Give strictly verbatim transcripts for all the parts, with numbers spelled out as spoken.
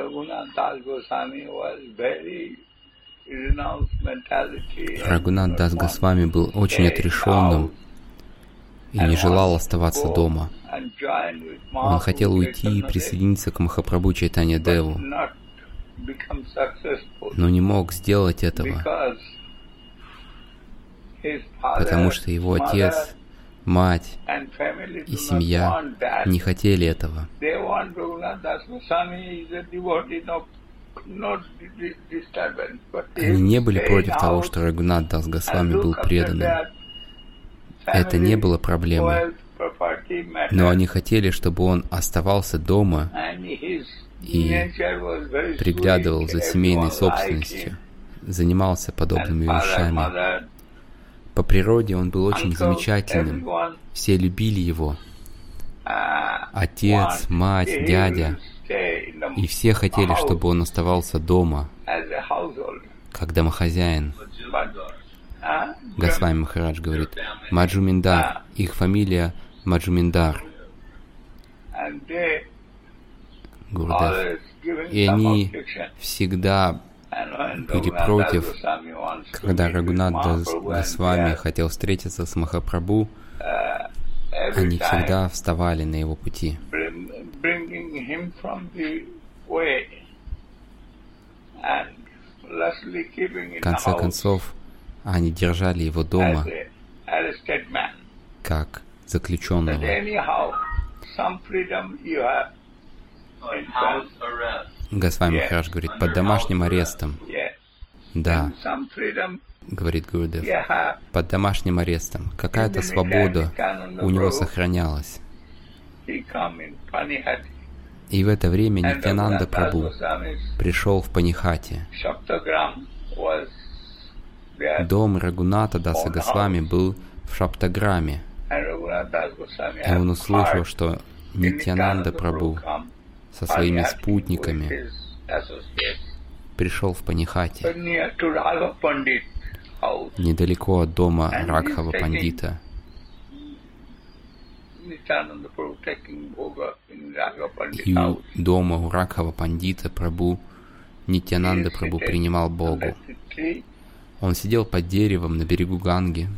Рагунат Дас Госвами был очень отрешенным и не желал оставаться дома. Он хотел уйти и присоединиться к Махапрабху Чайтанья Деву, но не мог сделать этого, потому что его отец, мать и семья не хотели этого. Они не были против того, что Рагунат Дас Госвами был преданным. Это не было проблемой. Но они хотели, чтобы он оставался дома и приглядывал за семейной собственностью, занимался подобными вещами. По природе он был очень замечательным. Все любили его. Отец, мать, дядя. И все хотели, чтобы он оставался дома, как домохозяин. Госвами Махарадж говорит, Маджуминдар, их фамилия Маджуминдар. Гурудев. И они всегда были против, когда Рагунат Дас Госвами хотел встретиться с Махапрабху, они всегда вставали на его пути. В конце концов, они держали его дома как заключенного. Госвами Махарадж говорит, под домашним арестом. Да, говорит Гурудев, под домашним арестом. Какая-то свобода у него сохранялась. И в это время Нитьянанда Прабху пришел в Панихати. Дом Рагуната Даса Госвами был в Шаптаграме. И он услышал, что Нитьянанда Прабху со своими спутниками пришел в Панихати, недалеко от дома Рагхава Пандита. И у дома у Рагхава Пандита Прабху Нитьянанда Прабху принимал Богу. Он сидел под деревом на берегу Ганги.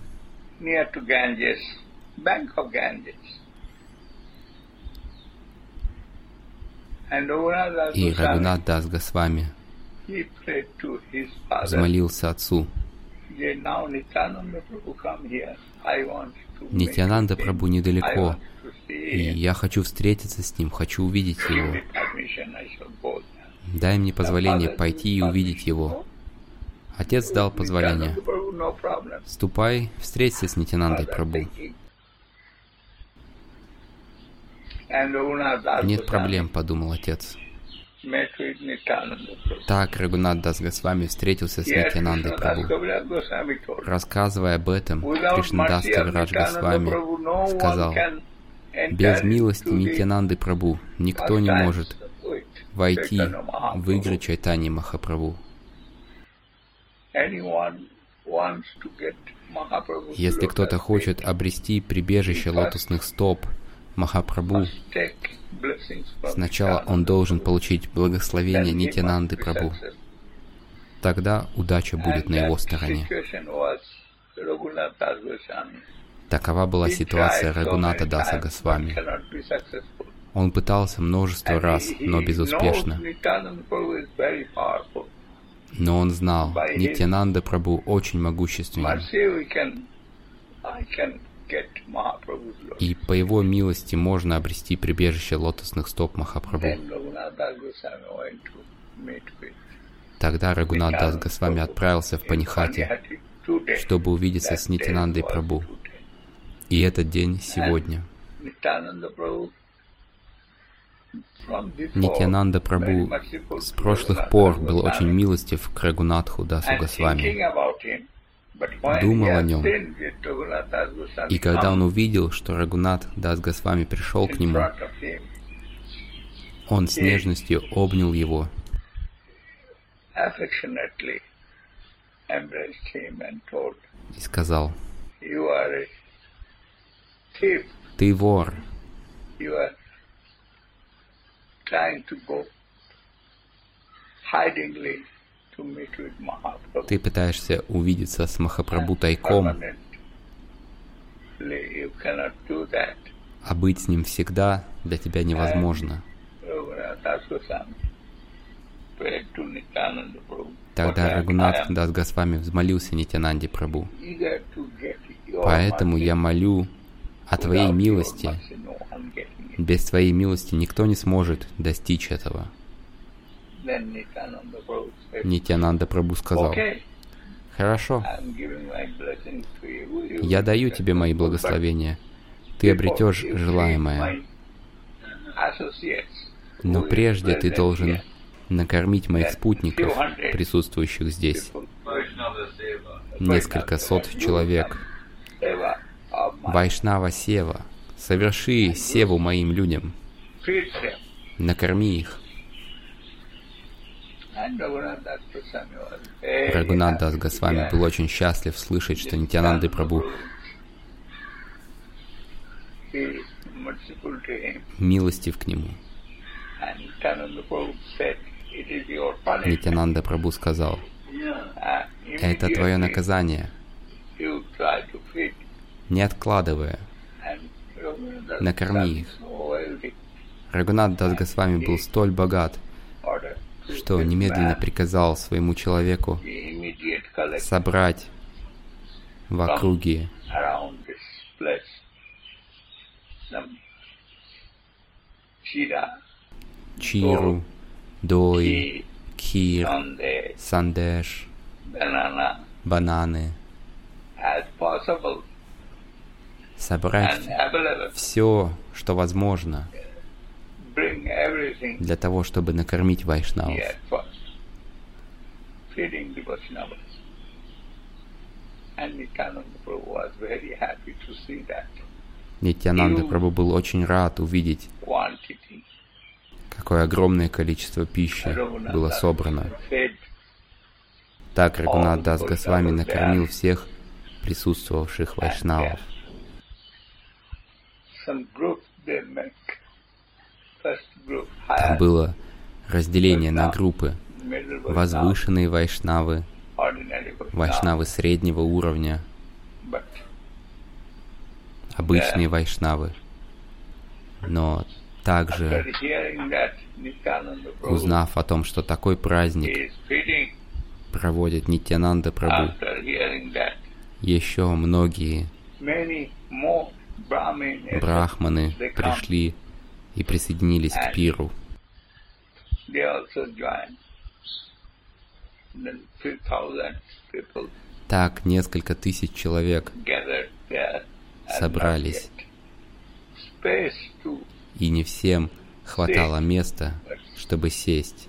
И Рагунат Дас Госвами взмолился отцу: Нитьянанда Прабху недалеко, и я хочу встретиться с ним, хочу увидеть его. Дай мне позволение пойти и увидеть его. Отец дал позволение. Ступай, встреться с Нитьянандой Прабху. Нет проблем, подумал отец. Так Рагунат Дас Госвами встретился с Нитьянандой Прабху. Рассказывая об этом, Кришнадас Кавирадж Госвами сказал: без милости Нитьянанды Прабху никто не может войти в игры Чайтаньи Махапрабху. Если кто-то хочет обрести прибежище лотосных стоп Махапрабху, сначала он должен получить благословение Нитьянанды Прабху. Тогда удача будет на его стороне. Такова была ситуация Рагуната Даса Госвами. Он пытался множество раз, но безуспешно. Но он знал, Нитьянанда Прабху очень могущественен. И по его милости можно обрести прибежище лотосных стоп Махапрабху. Тогда Рагунат Дас Госвами отправился в Панихати, чтобы увидеться с Нитьянандой Прабху. И этот день сегодня. Нитьянанда Прабху с прошлых пор был очень милостив к Рагунатху Дасу Госвами, думал о нем. И когда он увидел, что Рагунат Дас Госвами пришел к нему, он с нежностью обнял его и сказал: ты вор, Ты пытаешься увидеться с Махапрабху тайком, а быть с ним всегда для тебя невозможно. Тогда Рагунат Дас Госвами взмолился Нитьянанде Прабху: «Поэтому я молю о Твоей милости. Без Твоей милости никто не сможет достичь этого». Нитьянанда Прабху сказал: «Хорошо, я даю тебе мои благословения. Ты обретешь желаемое. Но прежде ты должен накормить моих спутников, присутствующих здесь. Несколько сот человек. Вайшнава Сева. Соверши севу моим людям. Накорми их». Рагунат Дас Госвами был очень счастлив слышать, что Нитьянанда Прабху милостив к нему. Нитьянанда Прабху сказал: «Это твое наказание. Не откладывая, накорми их». Рагунат Дас Госвами был столь богат, что немедленно приказал своему человеку собрать в округе чиру, дой, кхир, сандеш, бананы, собрать все, что возможно, для того, чтобы накормить вайшнавов. Нитьянанда Прабху был очень рад увидеть, какое огромное количество пищи было собрано. Так Рагунат Дас Госвами накормил всех присутствовавших вайшнавов. Там было разделение на группы: возвышенные вайшнавы, вайшнавы среднего уровня, обычные вайшнавы. Но также, узнав о том, что такой праздник проводит Нитьянанда Прабху, еще многие брахманы пришли и присоединились к пиру. Так несколько тысяч человек собрались, и не всем хватало места, чтобы сесть.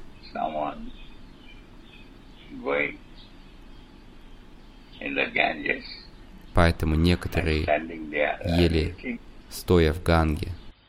Поэтому некоторые ели, стоя в Ганге.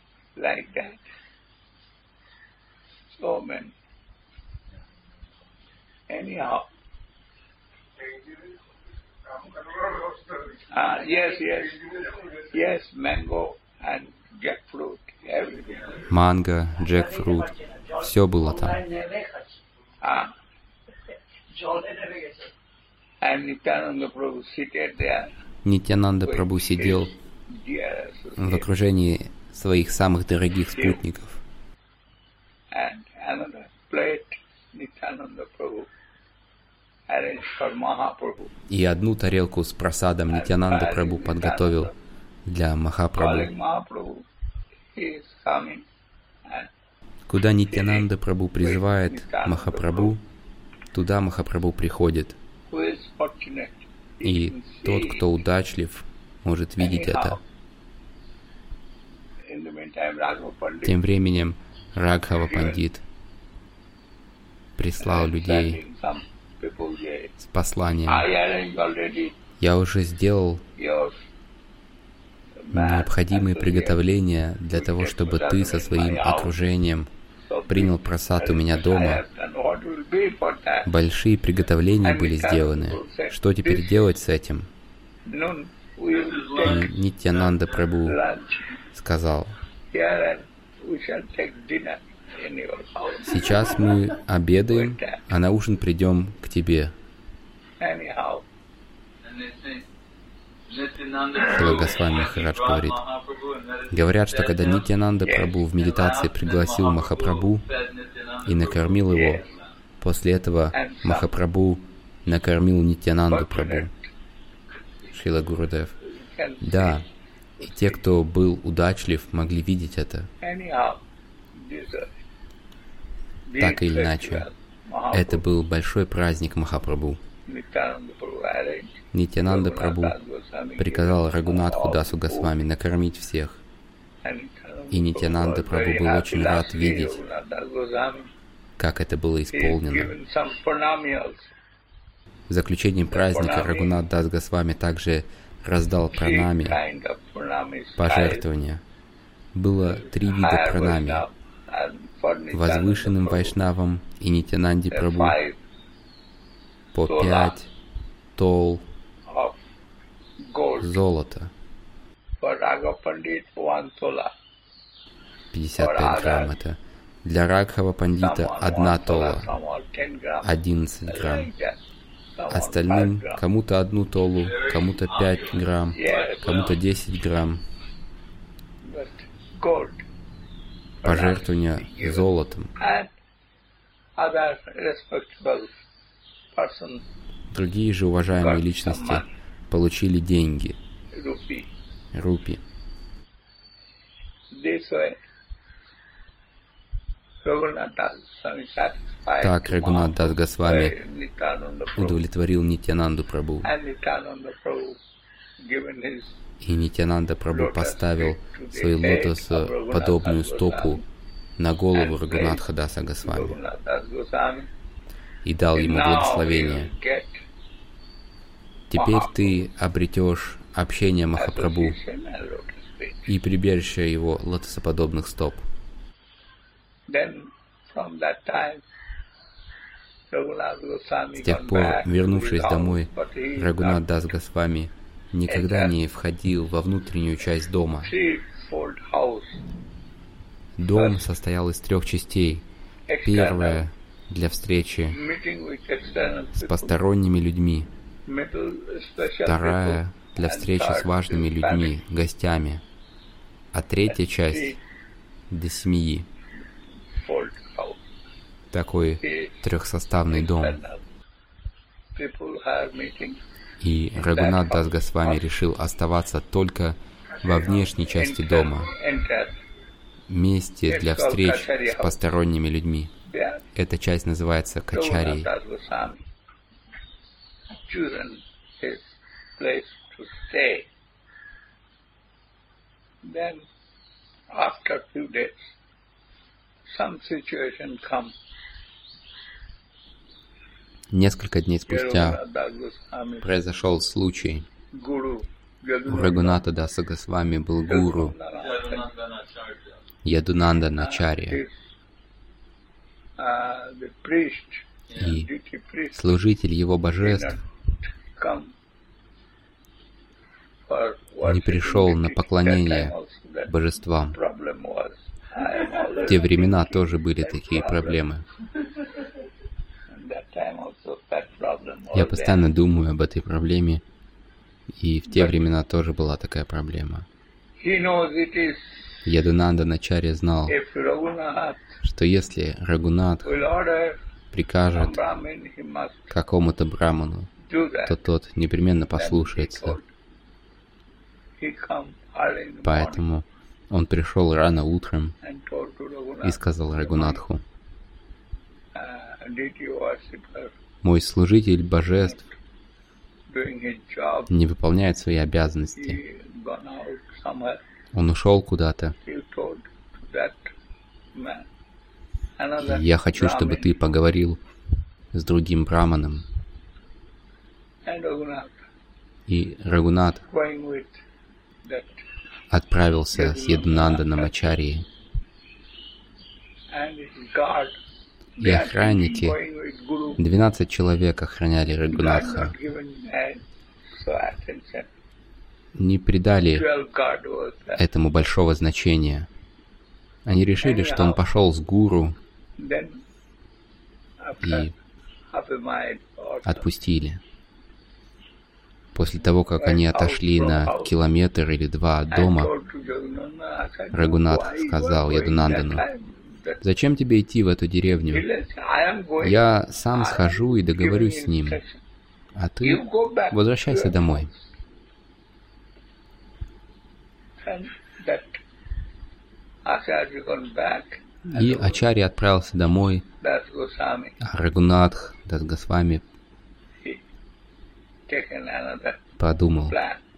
Uh, yes, yes, yes, mango and jackfruit, everything. Манго, джекфрут, все было там. Uh, and Nityananda Prabhu seated there. Нитьянанда Прабху сидел в окружении своих самых дорогих спутников. And another plate, Nityananda Prabhu arranged for Mahaprabhu. И одну тарелку с прасадом Нитьянанда Прабху подготовил для Махапрабху. Куда Нитьянанда Прабху призывает Махапрабху, туда Махапрабху приходит. И тот, кто удачлив, может видеть это. Тем временем Рагхава Пандит прислал людей с посланием: «Я уже сделал необходимые приготовления для того, чтобы ты со своим окружением принял прасад у меня дома. Большие приготовления были сделаны. Что теперь делать с этим?» И Нитьянанда Прабху сказал: «Сейчас мы обедаем а на ужин придем к тебе. Anyhow, Шрила Госвами Махарадж говорит. Говорят, что когда Нитьянанда Прабху в медитации пригласил Махапрабху и накормил его, после этого Махапрабху накормил Нитьянанду Прабху. Шрила Гурудев. Да, и те, кто был удачлив, могли видеть это. Так или иначе, это был большой праздник Махапрабху. Нитьянанда Прабху приказал Рагунатху Дасу Госвами накормить всех. И Нитьянанда Прабху был очень рад видеть, как это было исполнено. В заключении праздника Рагунат Дас Госвами также раздал пранами, пожертвования. Было три вида пранами. Возвышенным вайшнавам и Нитьянанде Прабху по пять тол золота, пятьдесят пять грамм это. Для Рагхава Пандита одна тола, одиннадцать грамм. Остальным кому-то одну толу, кому-то пять грамм, кому-то десять грамм. Пожертвования золотом. Другие же уважаемые личности получили деньги, рупи. Так Рагунат Дас Госвами удовлетворил Нитьянанду Прабху. И Нитьянанда Прабху поставил свою лотосоподобную стопу на голову Рагунатха Даса Госвами и дал ему благословение. Теперь ты обретешь общение Махапрабху и прибежище его лотосоподобных стоп. С тех пор, вернувшись домой, Рагунат Дас Госвами никогда не входил во внутреннюю часть дома. Дом состоял из трех частей. Первая — для встречи с посторонними людьми. Вторая — для встречи с важными людьми, гостями. А третья часть — для семьи. Такой трехсоставный дом. И Рагунат Дас Госвами решил оставаться только во внешней части дома, месте для встреч с посторонними людьми. Эта часть называется качарией. Несколько дней спустя произошел случай. У Рагуната Даса Госвами был гуру Ядунанда Начарья. И служитель его божеств не пришел на поклонение божествам. В те времена тоже были такие проблемы. Я постоянно думаю об этой проблеме, и в те времена тоже была такая проблема. Ядунанда Начарья знал, что если Рагунат прикажет какому-то браману, то тот непременно послушается. Поэтому он пришел рано утром и сказал Рагунатху: «Мой служитель божеств не выполняет свои обязанности. Он ушел куда-то. И я хочу, чтобы ты поговорил с другим браманом». И Рагунат отправился с Ядунанда Намачарьей. И охранники, двенадцать человек охраняли Рагунатха, не придали этому большого значения. Они решили, что он пошел с гуру, и отпустили. После того, как они отошли на километр или два от дома, Рагунатх сказал Ядунандану: «Зачем тебе идти в эту деревню? Я сам схожу и договорюсь с ним, а ты возвращайся домой». И Ачарья отправился домой, а Рагунатх Дас Госвами подумал: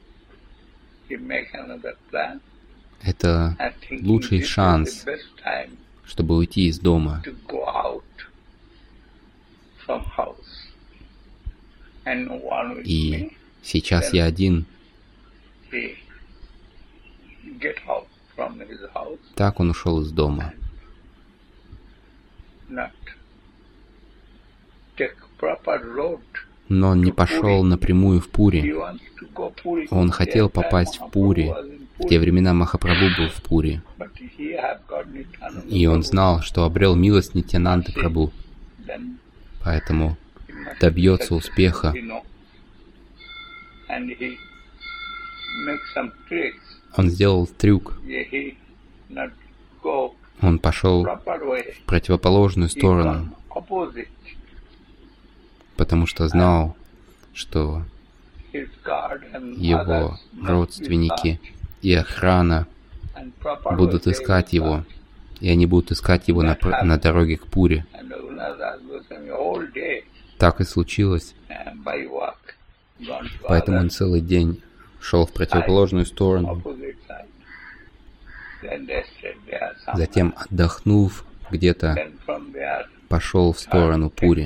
это лучший шанс, чтобы уйти из дома. И сейчас я один. Так он ушел из дома. Но он не пошел напрямую в Пури. Он хотел попасть в Пури. В те времена Махапрабху был в Пури. И он знал, что обрел милость Нитьянанды Прабху. Поэтому добьется успеха. Он сделал трюк. Он пошел в противоположную сторону, потому что знал, что его родственники и охрана будут искать его, и они будут искать его на, на дороге к Пури. Так и случилось. Поэтому он целый день шел в противоположную сторону. Затем, отдохнув где-то, пошел в сторону Пури.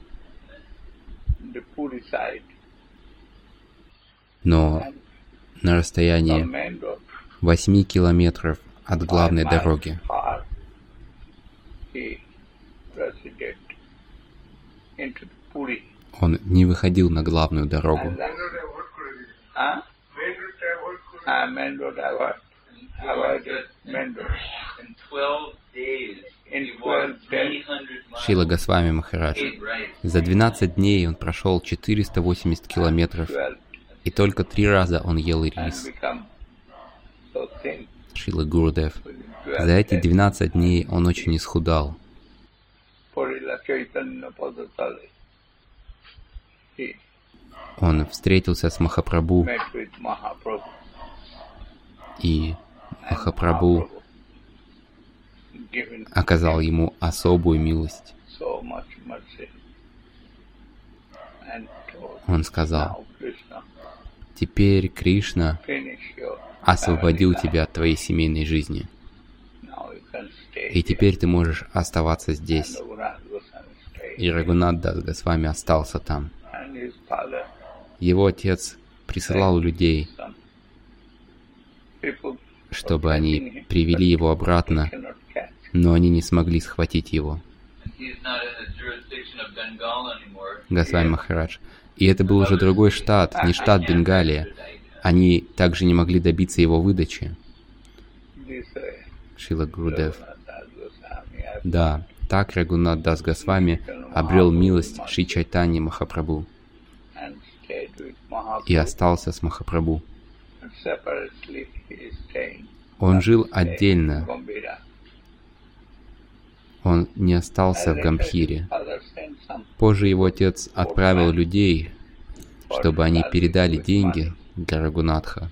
Но на расстоянии восьми километров от главной дороги он не выходил на главную дорогу. Шрила Госвами Махарадж. За двенадцать дней он прошел четыреста восемьдесят километров, и только три раза он ел рис. Шрила Гурудев. За эти двенадцать дней он очень исхудал. Он встретился с Махапрабху, и Махапрабху оказал ему особую милость. Он сказал: «Теперь Кришна освободил тебя от твоей семейной жизни, и теперь ты можешь оставаться здесь». И Рагунат Дас Госвами остался там. Его отец присылал людей, чтобы они привели его обратно, но они не смогли схватить его. Госвами Махарадж. И это был уже другой штат, не штат Бенгалия. Они также не могли добиться его выдачи. Шрила Гурудев. Да, так Рагунат Дас Госвами обрел милость Шри Чайтаньи Махапрабху и остался с Махапрабху. Он жил отдельно. Он не остался в Гамбхире. Позже его отец отправил людей, чтобы они передали деньги для Рагунатха.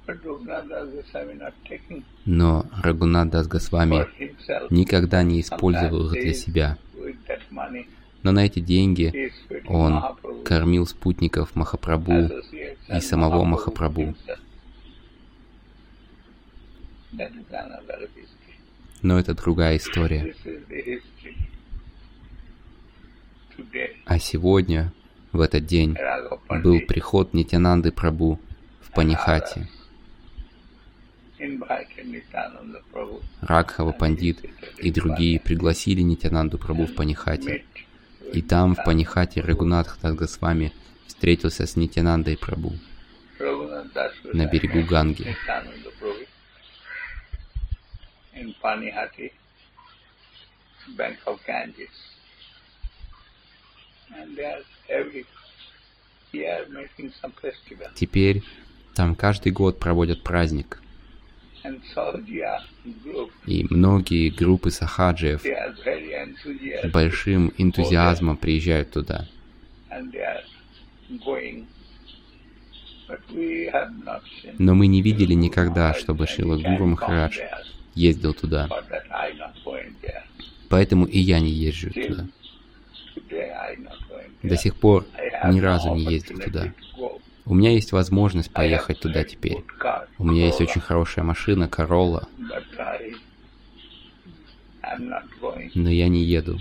Но Рагунат Дас Госвами никогда не использовал их для себя. Но на эти деньги он кормил спутников Махапрабху и самого Махапрабху. Но это другая история. А сегодня, в этот день, был приход Нитьянанды Прабху в Панихати. Рагхава Пандит и другие пригласили Нитьянанду Прабху в Панихати. И там, в Панихати, Рагунат Дас Госвами встретился с Нитьянандой Прабху на берегу Ганги. Теперь там каждый год проводят праздник. И многие группы сахаджиев с большим энтузиазмом приезжают туда. Но мы не видели никогда, чтобы Шрила Гуру Махарадж ездил туда. Поэтому и я не езжу туда. До сих пор ни разу не ездил туда. У меня есть возможность поехать туда теперь. У меня есть очень хорошая машина, Королла. Но я не еду.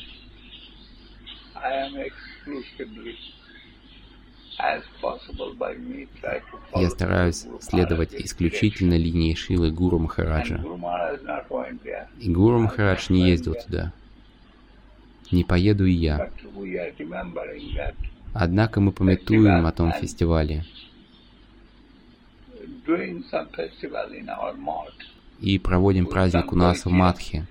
Я стараюсь следовать исключительно линии Шрилы Гуру Махараджа. И Гуру Махарадж не ездил туда. Не поеду и я. Однако мы памятуем о том фестивале. И проводим праздник у нас в Мадхе.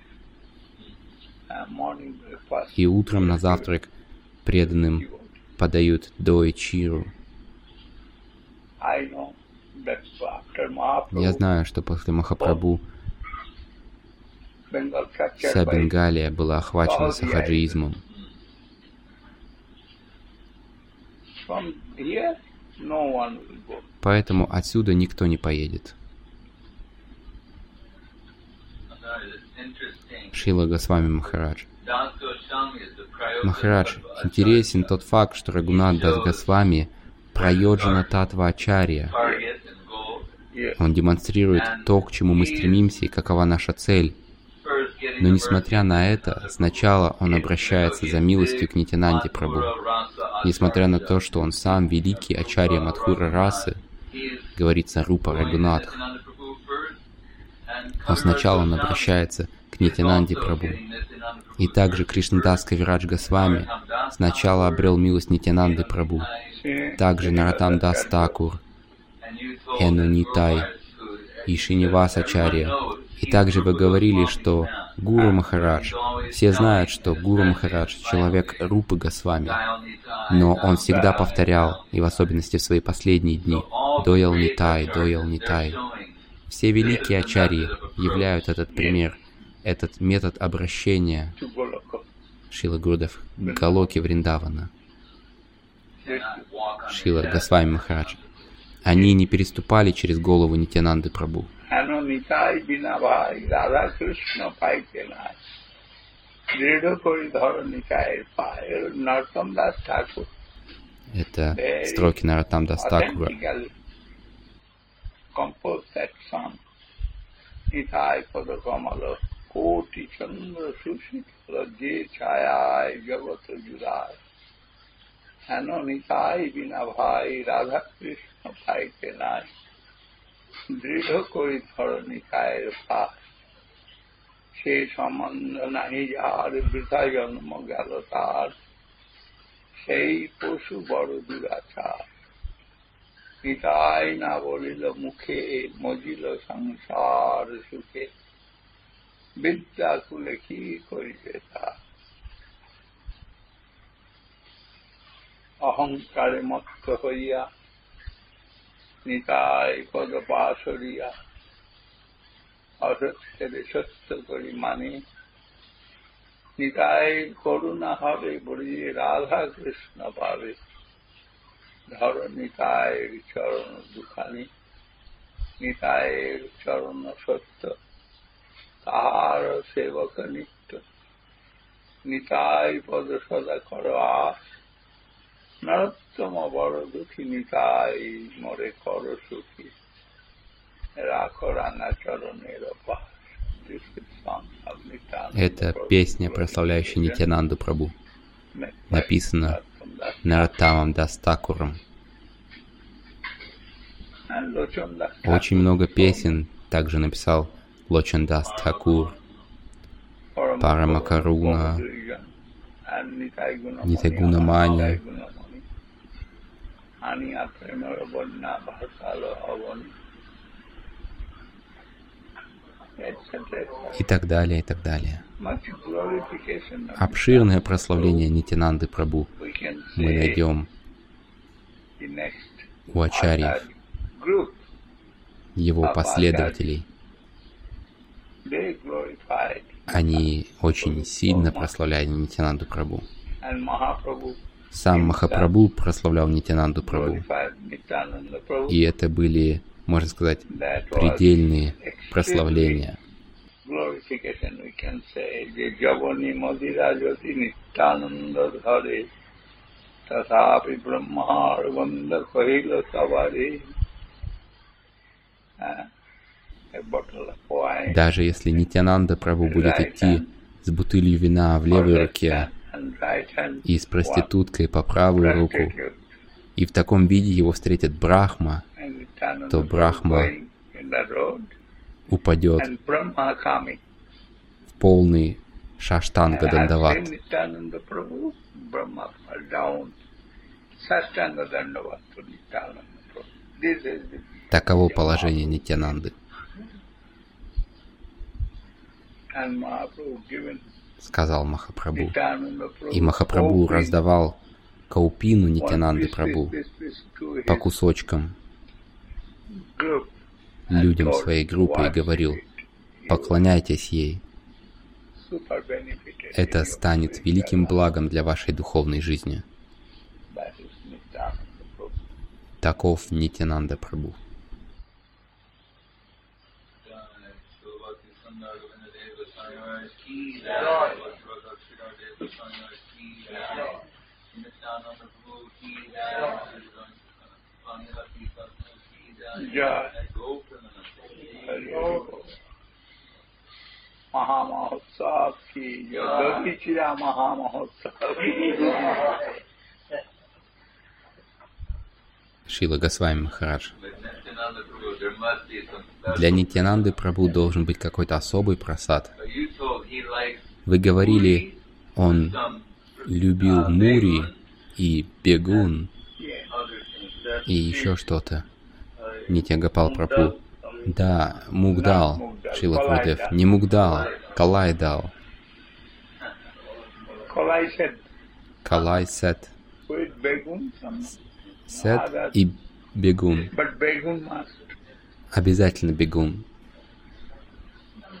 И утром на завтрак преданным подают дой чиру. Я знаю, что после Махапрабху вся Бенгалия была охвачена сахаджиизмом. Поэтому отсюда никто не поедет. Шрила Госвами Махарадж. Махарадж, интересен тот факт, что Рагунат Дас Госвами Прайоджана Татва Ачарья. Он демонстрирует то, к чему мы стремимся и какова наша цель. Но несмотря на это, сначала он обращается за милостью к Нитянанде Прабху. Несмотря на то, что он сам великий Ачарья Мадхура расы, говорится Рупа Рагунатх, но сначала он обращается к Нитянанде Прабху. И также Кришнадас Кавирадж Госвами сначала обрел милость Нитянанды Прабху. Также Нароттам Дас Такур, Эну Нитай и Шинивас Ачарья. И также вы говорили, что Гуру Махарадж, все знают, что Гуру Махарадж — человек Рупы Госвами, но он всегда повторял, и в особенности в свои последние дни, «Доял Нитай, Доял Нитай». Все великие ачарьи являют этот пример, этот метод обращения Шрила Гурудев к Галоке Вриндавана. Шрила Госвами Махарадж. Они не переступали через голову Нитянанды Прабху. Это строки Нароттам Дас Такура. দৃঢ় করি ধরণিকায়ের পাশ সে সম্বন্ধ নাহি যার বৃথা জন্ম গেল তার সেই পশু বড় দুরাচার নিতাই না বলিল মুখে মজিল সংসার সুখে বিদ্যা কুলে কি করিবে তা অহংকারে মত্ত হইয়া নিতাই পদ পাশরিয়া অসত্যের সত্য করি মানে নিতাই করুণা হবে বলি রাধা কৃষ্ণ পাবে ধর নিতায়ের চরণ দুখানি নিতায়ের চরণ সত্য তাহার সেবক নিত্য নিতাই পদ সদা কর আস নরোত্তম বড় দুঃখী নিতাই মরে কর সুখী রাখো রাঙা চরণের পাশ. Это песня, прославляющая Нитянанду Прабху, написана Нароттамом Дас Такуром. Очень много песен также написал Лочан Дас Такур, Парамакаруна, Нитайгуна Мани и так далее, и так далее. Обширное прославление Нитянанды Прабху мы найдем у ачарьев, его последователей. Они очень сильно прославляли Нитьянанду Прабху. Сам Махапрабху прославлял Нитьянанду Прабху. И это были, можно сказать, предельные прославления. Даже если Нитьянанда Прабху будет идти с бутылью вина в левой руке и с проституткой по правую руку, и в таком виде его встретит Брахма, то Брахма упадет в полный шаштанга дандават. Таково положение Нитьянанды. Сказал Махапрабху. И Махапрабху раздавал каупину Нитьянанды Прабху по кусочкам людям своей группы и говорил: поклоняйтесь ей. Это станет великим благом для вашей духовной жизни. Таков Нитьянанда Прабху. Mahamahotsav ki jai, Dodichira Mahamahotsav. Шрила Госвами Махарадж. Для Нитьянанды Прабху должен быть какой-то особый прасад. Вы говорили, он любил Мури и Бегун и еще что-то. Нитья Гопал Прабху. Да, Мугдал, Шрила Гурудев. Не Мугдал, Калайдал. Калайсет. Сет и Бегун. Обязательно Бегун.